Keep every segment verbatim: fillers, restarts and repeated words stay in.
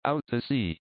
Out to sea.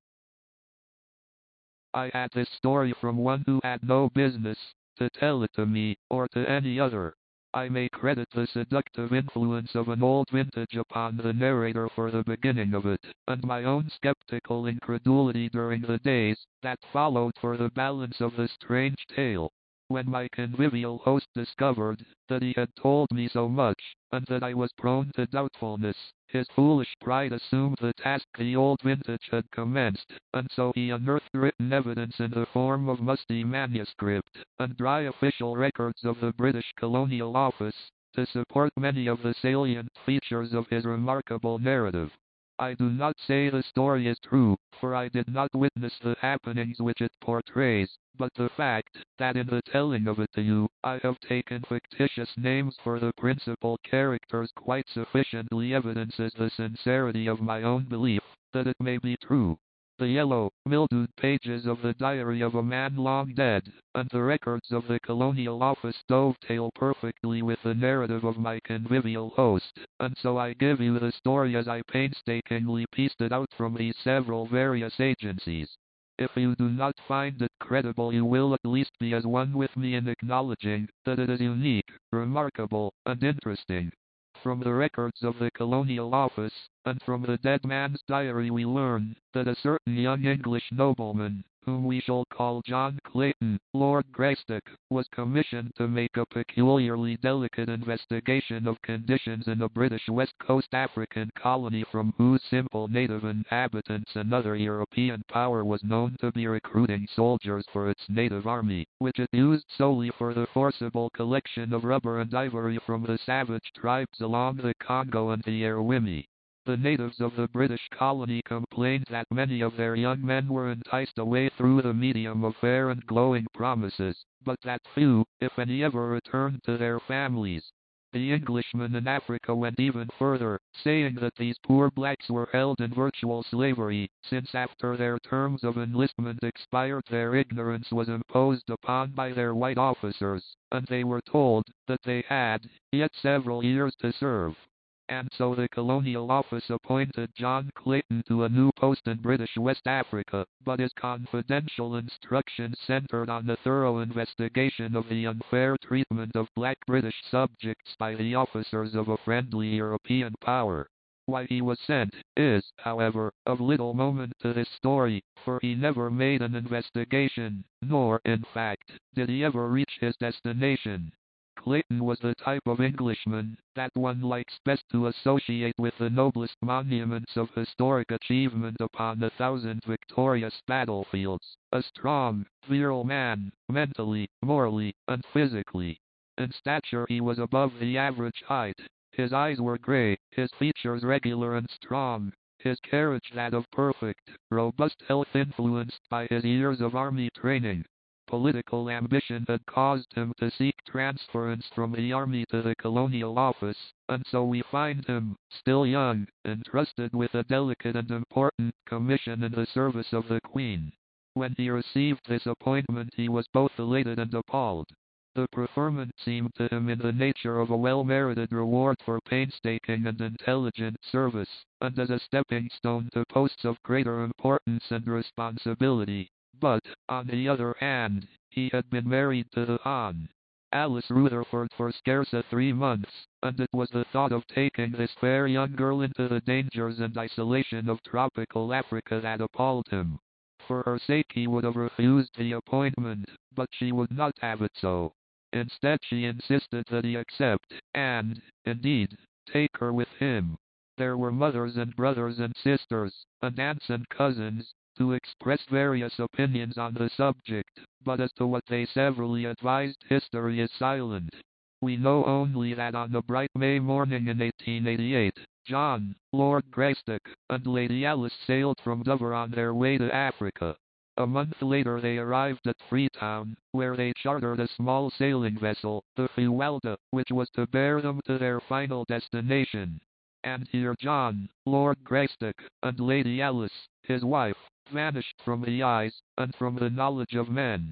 I had this story from one who had no business to tell it to me, or to any other. I may credit the seductive influence of an old vintage upon the narrator for the beginning of it, and my own skeptical incredulity during the days that followed for the balance of the strange tale. When my convivial host discovered that he had told me so much, and that I was prone to doubtfulness, his foolish pride assumed the task the old vintage had commenced, and so he unearthed written evidence in the form of musty manuscript, and dry official records of the British Colonial Office, to support many of the salient features of his remarkable narrative. I do not say the story is true, for I did not witness the happenings which it portrays, but the fact that in the telling of it to you, I have taken fictitious names for the principal characters quite sufficiently evidences the sincerity of my own belief that it may be true. The yellow, mildewed pages of the diary of a man long dead, and the records of the Colonial Office dovetail perfectly with the narrative of my convivial host, and so I give you the story as I painstakingly pieced it out from these several various agencies. If you do not find it credible, you will at least be as one with me in acknowledging that it is unique, remarkable, and interesting. From the records of the Colonial Office, and from the dead man's diary, we learn that a certain young English nobleman, whom we shall call John Clayton, Lord Greystock, was commissioned to make a peculiarly delicate investigation of conditions in a British West Coast African colony from whose simple native inhabitants another European power was known to be recruiting soldiers for its native army, which it used solely for the forcible collection of rubber and ivory from the savage tribes along the Congo and the Irwimi. The natives of the British colony complained that many of their young men were enticed away through the medium of fair and glowing promises, but that few, if any, ever returned to their families. The Englishmen in Africa went even further, saying that these poor blacks were held in virtual slavery, since after their terms of enlistment expired their ignorance was imposed upon by their white officers, and they were told that they had yet several years to serve. And so the Colonial Office appointed John Clayton to a new post in British West Africa, but his confidential instructions centered on the thorough investigation of the unfair treatment of black British subjects by the officers of a friendly European power. Why he was sent is, however, of little moment to this story, for he never made an investigation, nor, in fact, did he ever reach his destination. Clayton was the type of Englishman that one likes best to associate with the noblest monuments of historic achievement upon a thousand victorious battlefields, a strong, virile man, mentally, morally, and physically. In stature he was above the average height. His eyes were gray, his features regular and strong, his carriage that of perfect, robust health influenced by his years of army training. Political ambition had caused him to seek transference from the army to the Colonial Office, and so we find him, still young, entrusted with a delicate and important commission in the service of the Queen. When he received this appointment he was both elated and appalled. The preferment seemed to him in the nature of a well-merited reward for painstaking and intelligent service, and as a stepping stone to posts of greater importance and responsibility. But, on the other hand, he had been married to the Hon. Alice Rutherford for scarce a three months, and it was the thought of taking this fair young girl into the dangers and isolation of tropical Africa that appalled him. For her sake he would have refused the appointment, but she would not have it so. Instead she insisted that he accept, and, indeed, take her with him. There were mothers and brothers and sisters, and aunts and cousins, to express various opinions on the subject, but as to what they severally advised history is silent. We know only that on a bright May morning in eighteen eighty-eight, John, Lord Greystock, and Lady Alice sailed from Dover on their way to Africa. A month later they arrived at Freetown, where they chartered a small sailing vessel, the Fuwalda, which was to bear them to their final destination. And here John, Lord Greystock, and Lady Alice, his wife, vanished from the eyes, and from the knowledge of men.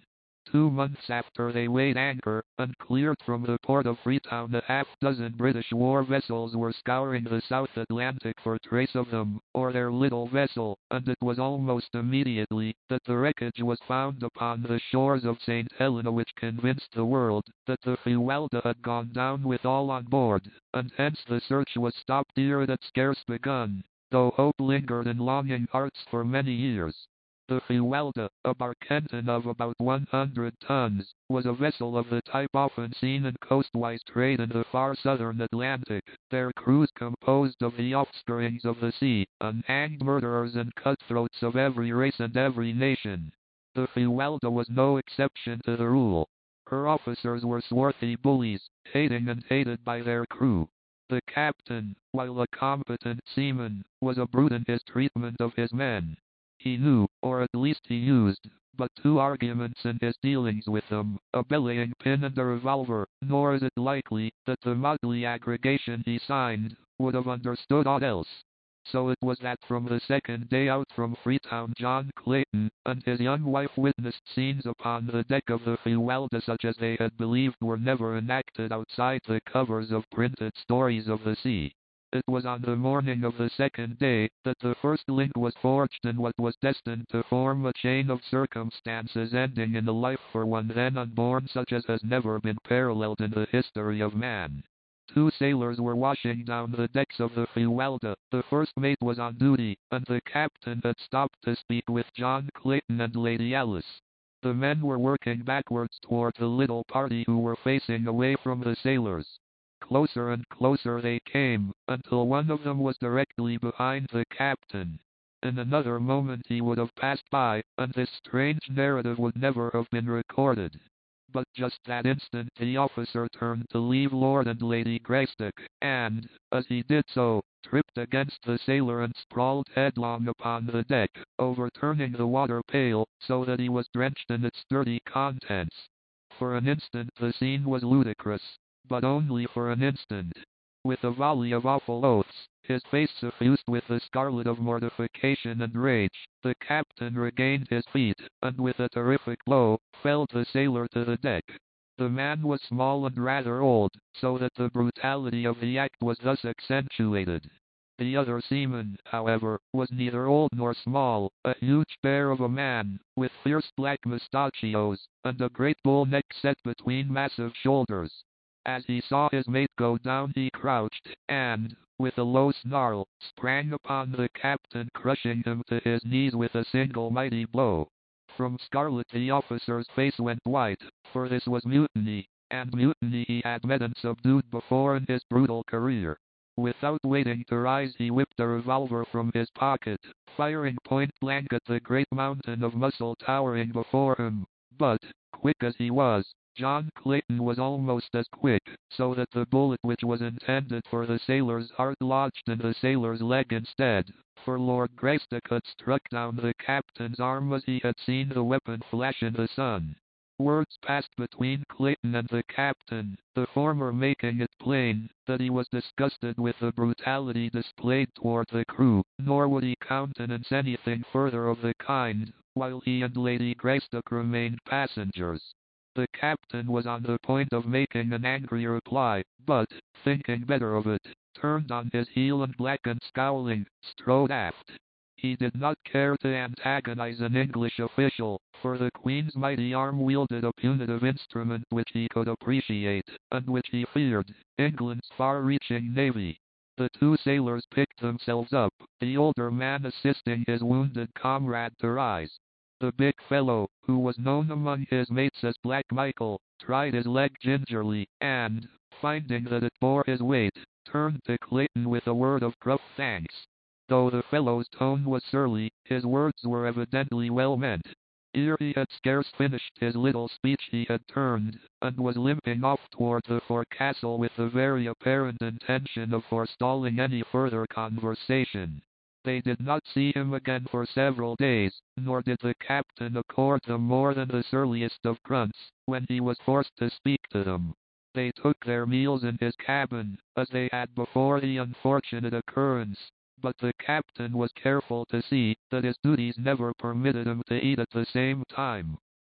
Two months after they weighed anchor, and cleared from the port of Freetown, a half-dozen British war vessels were scouring the South Atlantic for trace of them, or their little vessel, and it was almost immediately that the wreckage was found upon the shores of Saint Helena, which convinced the world that the Fuwalda had gone down with all on board, and hence the search was stopped ere it had scarce begun, though hope lingered in longing hearts for many years. The Fuwalda, a barkenton of about one hundred tons, was a vessel of the type often seen in coastwise trade in the far southern Atlantic, their crews composed of the offsprings of the sea, unhanged murderers and cutthroats of every race and every nation. The Fuwalda was no exception to the rule. Her officers were swarthy bullies, hating and hated by their crew. The captain, while a competent seaman, was a brute in his treatment of his men. He knew, or at least he used, but two arguments in his dealings with them, a belaying pin and a revolver, nor is it likely that the motley aggregation he signed would have understood aught else. So it was that from the second day out from Freetown, John Clayton and his young wife witnessed scenes upon the deck of the Fuwalda such as they had believed were never enacted outside the covers of printed stories of the sea. It was on the morning of the second day that the first link was forged in what was destined to form a chain of circumstances ending in a life for one then unborn such as has never been paralleled in the history of man. Two sailors were washing down the decks of the Fuwalda. The first mate was on duty, and the captain had stopped to speak with John Clayton and Lady Alice. The men were working backwards toward the little party who were facing away from the sailors. Closer and closer they came, until one of them was directly behind the captain. In another moment he would have passed by, and this strange narrative would never have been recorded. But just that instant the officer turned to leave Lord and Lady Greystoke, and, as he did so, tripped against the sailor and sprawled headlong upon the deck, overturning the water pail, so that he was drenched in its dirty contents. For an instant the scene was ludicrous. But only for an instant. With a volley of awful oaths, his face suffused with the scarlet of mortification and rage, the captain regained his feet, and with a terrific blow, felled the sailor to the deck. The man was small and rather old, so that the brutality of the act was thus accentuated. The other seaman, however, was neither old nor small, a huge bear of a man, with fierce black mustachios, and a great bull neck set between massive shoulders. As he saw his mate go down he crouched, and, with a low snarl, sprang upon the captain, crushing him to his knees with a single mighty blow. From scarlet the officer's face went white, for this was mutiny, and mutiny he had met and subdued before in his brutal career. Without waiting to rise he whipped a revolver from his pocket, firing point blank at the great mountain of muscle towering before him, but, quick as he was, John Clayton was almost as quick, so that the bullet which was intended for the sailor's heart lodged in the sailor's leg instead, for Lord Greystoke had struck down the captain's arm as he had seen the weapon flash in the sun. Words passed between Clayton and the captain, the former making it plain that he was disgusted with the brutality displayed toward the crew, nor would he countenance anything further of the kind, while he and Lady Greystoke remained passengers. The captain was on the point of making an angry reply, but, thinking better of it, turned on his heel and black and scowling, strode aft. He did not care to antagonize an English official, for the Queen's mighty arm wielded a punitive instrument which he could appreciate, and which he feared, England's far-reaching navy. The two sailors picked themselves up, the older man assisting his wounded comrade to rise. The big fellow, who was known among his mates as Black Michael, tried his leg gingerly, and, finding that it bore his weight, turned to Clayton with a word of gruff thanks. Though the fellow's tone was surly, his words were evidently well meant. Ere he had scarce finished his little speech he had turned, and was limping off toward the forecastle with the very apparent intention of forestalling any further conversation. They did not see him again for several days, nor did the captain accord them more than the surliest of grunts, when he was forced to speak to them. They took their meals in his cabin, as they had before the unfortunate occurrence, but the captain was careful to see that his duties never permitted him to eat at the same time.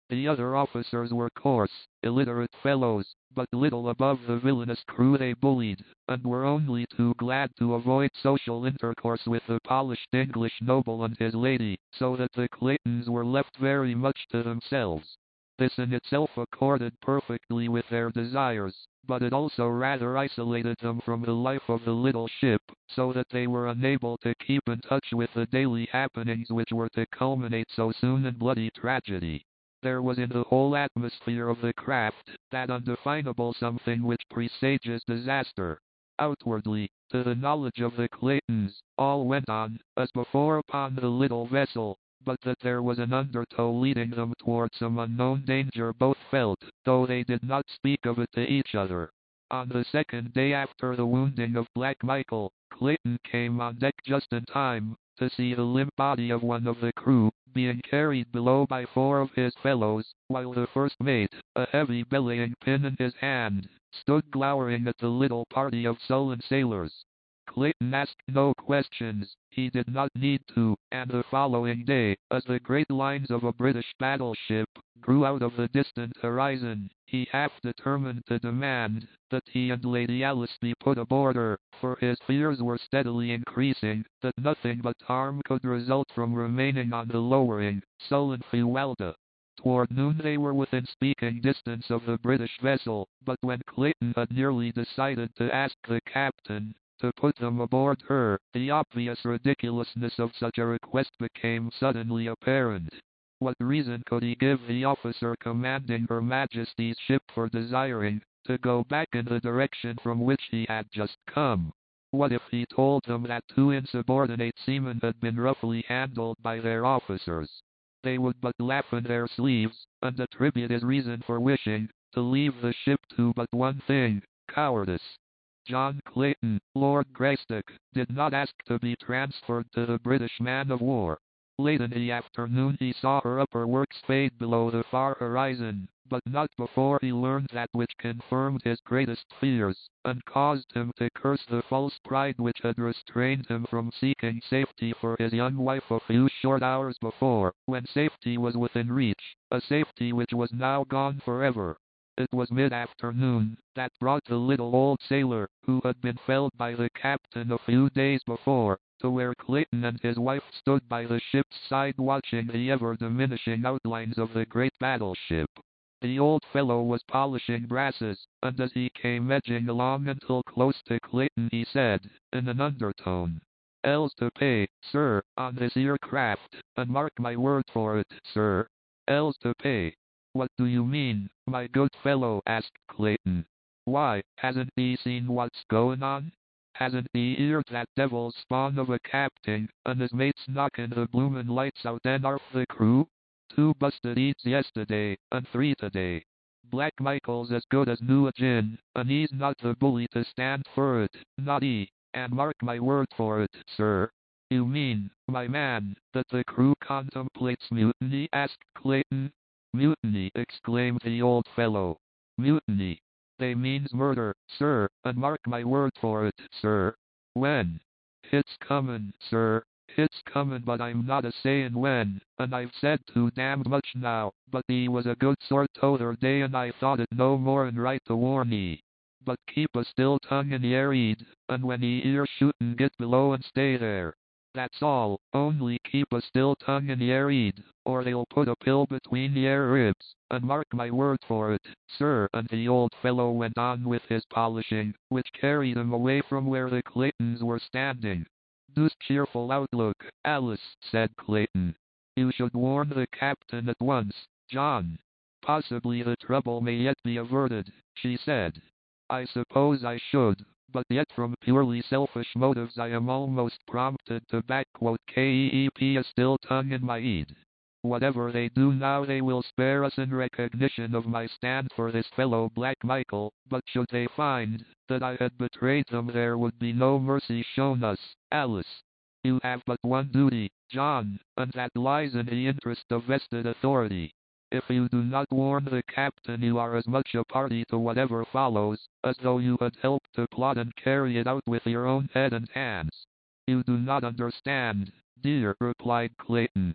The other officers were coarse, illiterate fellows, but little above the villainous crew they bullied, and were only too glad to avoid social intercourse with the polished English noble and his lady, so that the Claytons were left very much to themselves. This in itself accorded perfectly with their desires, but it also rather isolated them from the life of the little ship, so that they were unable to keep in touch with the daily happenings which were to culminate so soon in bloody tragedy. There was in the whole atmosphere of the craft that undefinable something which presages disaster. Outwardly, to the knowledge of the Claytons, all went on, as before upon the little vessel, but that there was an undertow leading them toward some unknown danger both felt, though they did not speak of it to each other. On the second day after the wounding of Black Michael, Clayton came on deck just in time to see the limp body of one of the crew being carried below by four of his fellows, while the first mate, a heavy belaying pin in his hand, stood glowering at the little party of sullen sailors. Clayton asked no questions, he did not need to, and the following day, as the great lines of a British battleship grew out of the distant horizon, he half determined to demand that he and Lady Alice be put aboard her, for his fears were steadily increasing that nothing but harm could result from remaining on the lowering, sullen Fualda. Toward noon they were within speaking distance of the British vessel, but when Clayton had nearly decided to ask the captain to put them aboard her, the obvious ridiculousness of such a request became suddenly apparent. What reason could he give the officer commanding Her Majesty's ship for desiring to go back in the direction from which he had just come? What if he told them that two insubordinate seamen had been roughly handled by their officers? They would but laugh in their sleeves, and attribute his reason for wishing to leave the ship to but one thing, cowardice. John Clayton, Lord Greystoke, did not ask to be transferred to the British man-of-war. Late in the afternoon he saw her upper works fade below the far horizon, but not before he learned that which confirmed his greatest fears, and caused him to curse the false pride which had restrained him from seeking safety for his young wife a few short hours before, when safety was within reach, a safety which was now gone forever. It was mid-afternoon that brought the little old sailor, who had been felled by the captain a few days before, to where Clayton and his wife stood by the ship's side watching the ever-diminishing outlines of the great battleship. The old fellow was polishing brasses, and as he came edging along until close to Clayton he said, in an undertone, "L's to pay, sir, on this here craft, and mark my word for it, sir. L's to pay." "What do you mean, my good fellow?" asked Clayton. "Why, hasn't he seen what's going on? Hasn't he heard that devil's spawn of a captain, and his mates knocking the bloomin' lights out and arf the crew? Two busted eats yesterday, and three today. Black Michael's as good as new a gin, and he's not the bully to stand for it, not he, and mark my word for it, sir." "You mean, my man, that the crew contemplates mutiny?" asked Clayton. "Mutiny!" exclaimed the old fellow. "Mutiny! They means murder, sir, and mark my word for it, sir." "When?" "Hit's comin', sir, hit's comin', but I'm not a sayin' when, and I've said too damned much now, but he was a good sort t'other day and I thought it no more'n right to warn ye. But keep a still tongue in yer head, and when ye hear shootin' get below and stay there. That's all, only keep a still tongue in yer head, or they'll put a pill between yer ribs, and mark my word for it, sir." And the old fellow went on with his polishing, which carried him away from where the Claytons were standing. "Deuced cheerful outlook, Alice," said Clayton. "You should warn the captain at once, John. Possibly the trouble may yet be averted," she said. "I suppose I should, but yet from purely selfish motives I am almost prompted to backquote keep a still tongue in my head. Whatever they do now they will spare us in recognition of my stand for this fellow Black Michael, but should they find that I had betrayed them there would be no mercy shown us, Alice. You have but one duty, John, and that lies in the interest of vested authority. If you do not warn the captain you are as much a party to whatever follows, as though you had helped to plot and carry it out with your own head and hands." "You do not understand, dear," replied Clayton.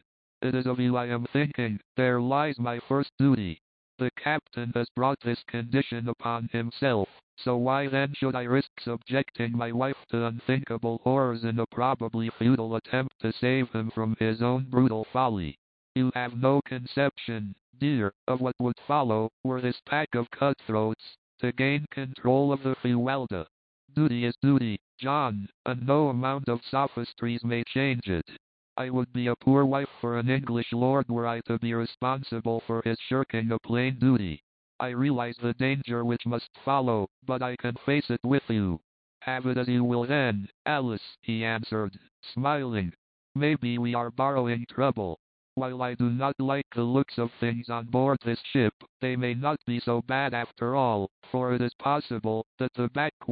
It is of you I am thinking. There lies my first duty. The captain has brought this condition upon himself, so why then should I risk subjecting my wife to unthinkable horrors in a probably futile attempt to save him from his own brutal folly? You have no conception, dear, of what would follow, were this pack of cutthroats to gain control of the Fuelda. Duty is duty, John, and no amount of sophistries may change it. I would be a poor wife for an English lord were I to be responsible for his shirking a plain duty. I realize the danger which must follow, but I can face it with you. Have it as you will then, Alice, he answered, smiling. Maybe we are borrowing trouble. While I do not like the looks of things on board this ship, they may not be so bad after all, for it is possible that the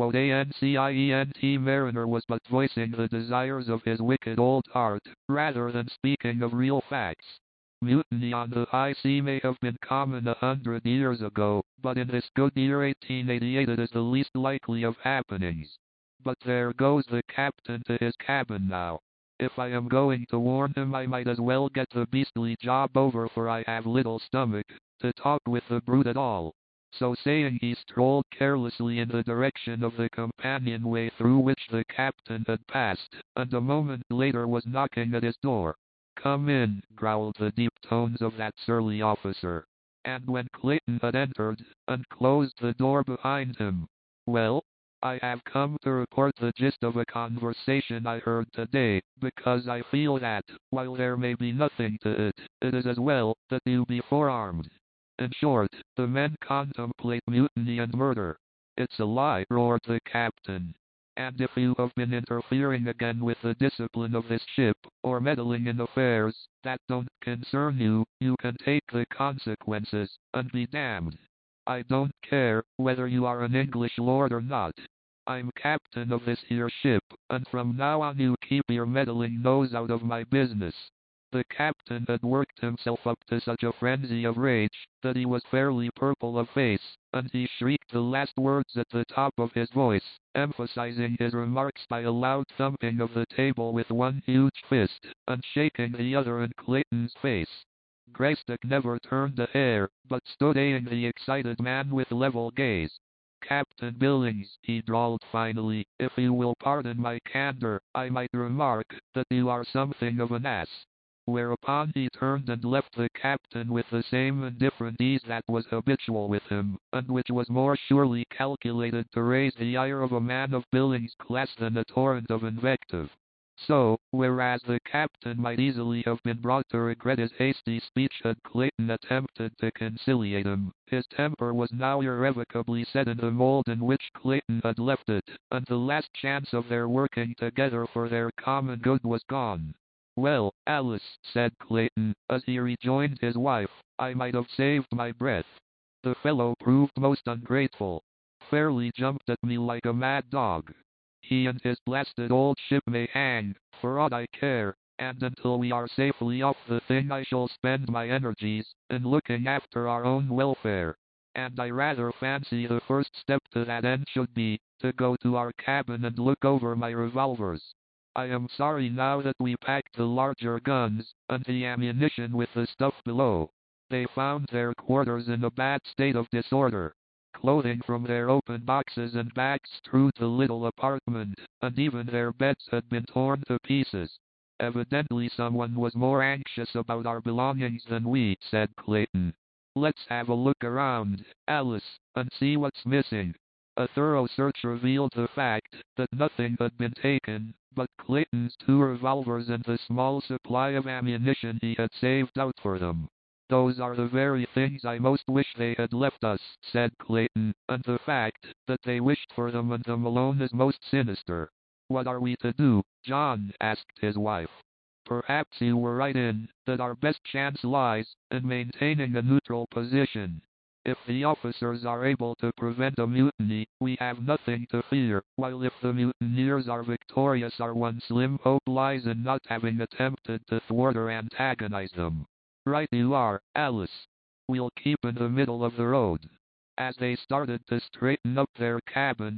ancient mariner was but voicing the desires of his wicked old heart, rather than speaking of real facts. Mutiny on the high sea may have been common a hundred years ago, but in this good year eighteen eighty-eight it is the least likely of happenings. But there goes the captain to his cabin now. If I am going to warn him I might as well get the beastly job over, for I have little stomach to talk with the brute at all. So saying he strolled carelessly in the direction of the companionway through which the captain had passed, and a moment later was knocking at his door. Come in, growled the deep tones of that surly officer. And when Clayton had entered, and closed the door behind him, well? I have come to report the gist of a conversation I heard today, because I feel that, while there may be nothing to it, it is as well that you be forearmed. In short, the men contemplate mutiny and murder. It's a lie, roared the captain. And if you have been interfering again with the discipline of this ship, or meddling in affairs that don't concern you, you can take the consequences, and be damned. I don't care whether you are an English lord or not. I'm captain of this here ship, and from now on you keep your meddling nose out of my business. The captain had worked himself up to such a frenzy of rage that he was fairly purple of face, and he shrieked the last words at the top of his voice, emphasizing his remarks by a loud thumping of the table with one huge fist, and shaking the other in Clayton's face. Greystock never turned a hair, but stood eyeing the excited man with level gaze. Captain Billings, he drawled finally, if you will pardon my candor, I might remark that you are something of an ass. Whereupon he turned and left the captain with the same indifferent ease that was habitual with him, and which was more surely calculated to raise the ire of a man of Billings' class than a torrent of invective. So, whereas the captain might easily have been brought to regret his hasty speech had Clayton attempted to conciliate him, his temper was now irrevocably set in the mold in which Clayton had left it, and the last chance of their working together for their common good was gone. Well, Alice, said Clayton, as he rejoined his wife, I might have saved my breath. The fellow proved most ungrateful. Fairly jumped at me like a mad dog. He and his blasted old ship may hang, for aught I care, and until we are safely off the thing I shall spend my energies in looking after our own welfare. And I rather fancy the first step to that end should be to go to our cabin and look over my revolvers. I am sorry now that we packed the larger guns and the ammunition with the stuff below. They found their quarters in a bad state of disorder. Clothing from their open boxes and bags strewed the little apartment, and even their beds had been torn to pieces. Evidently someone was more anxious about our belongings than we, said Clayton. Let's have a look around, Alice, and see what's missing. A thorough search revealed the fact that nothing had been taken but Clayton's two revolvers and the small supply of ammunition he had saved out for them. Those are the very things I most wish they had left us, said Clayton, and the fact that they wished for them and them alone is most sinister. What are we to do, John? Asked his wife. Perhaps you were right in that our best chance lies in maintaining a neutral position. If the officers are able to prevent a mutiny, we have nothing to fear, while if the mutineers are victorious our one slim hope lies in not having attempted to thwart or antagonize them. Right you are, Alice. We'll keep in the middle of the road. As they started to straighten up their cabin,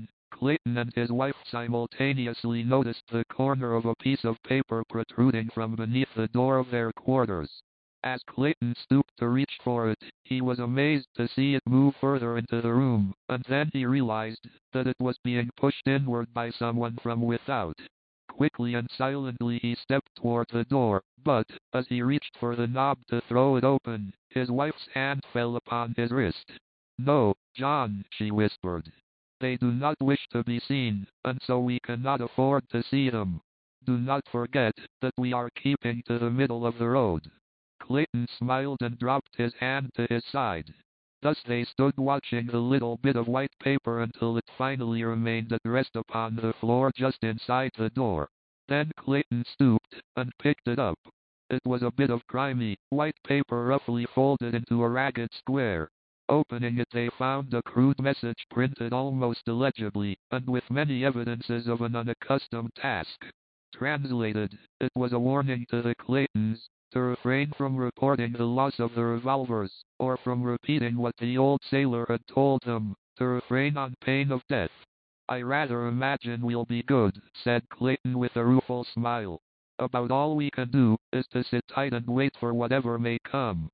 Clayton and his wife simultaneously noticed the corner of a piece of paper protruding from beneath the door of their quarters. As Clayton stooped to reach for it, he was amazed to see it move further into the room, and then he realized that it was being pushed inward by someone from without. Quickly and silently he stepped toward the door, but, as he reached for the knob to throw it open, his wife's hand fell upon his wrist. "No, John," she whispered. "They do not wish to be seen, and so we cannot afford to see them. Do not forget that we are keeping to the middle of the road." Clayton smiled and dropped his hand to his side. Thus they stood watching the little bit of white paper until it finally remained at rest upon the floor just inside the door. Then Clayton stooped and picked it up. It was a bit of grimy, white paper roughly folded into a ragged square. Opening it, they found a crude message printed almost illegibly, and with many evidences of an unaccustomed task. Translated, it was a warning to the Claytons to refrain from reporting the loss of the revolvers, or from repeating what the old sailor had told them, to refrain on pain of death. "I rather imagine we'll be good," said Clayton with a rueful smile. "About all we can do is to sit tight and wait for whatever may come."